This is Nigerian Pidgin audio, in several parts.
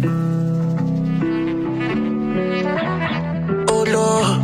Oh Lord.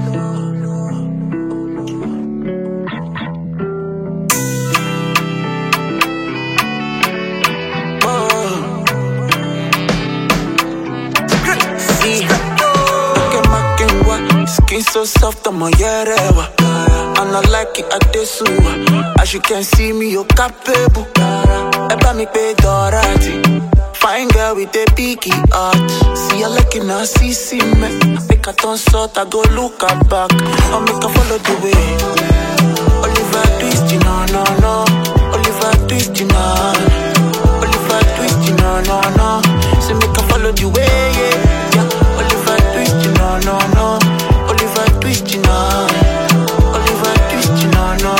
Skin so soft, I'm a yerewa. And I like it at the sewer. As you can see me, you're capable. Eba mi pe dorati. Fine girl with a biggie heart. See I like it now, see me. Make a turn sort, I go look her back. I'll make her follow the way. Oliver Twist, you know, no. Oliver Twist, you know. Oliver Twist, you know, no. So make her follow the way, yeah. Oliver Twist, you know, no. Oliver Twist, you know. Oliver Twist, you know, no.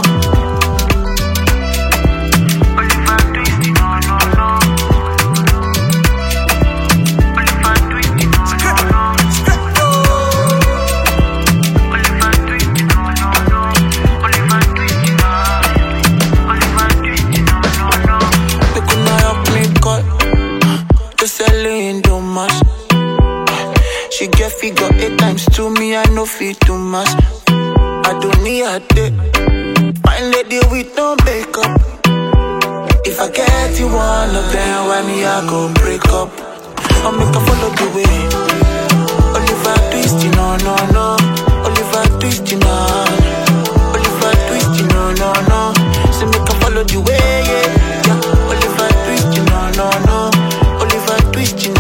Oliver Twist, you know, no. Oliver Twist, you know, no. Oliver Twist, you know, no. Oliver Twist, you know. Oliver Twist, you know, no. They could not help me cut. The selling too much. She get figure 8 times to me, I know fit too much. I don't need a day. Fine lady with no makeup. If I get you one of them, why me I go break up? I'll make her follow the way. Oliver Twist, you know, no. Oliver Twist, you know. Oliver Twist, you know, no. So make her follow the way, yeah. Oliver Twist, you know, no. Oliver Twist, you know.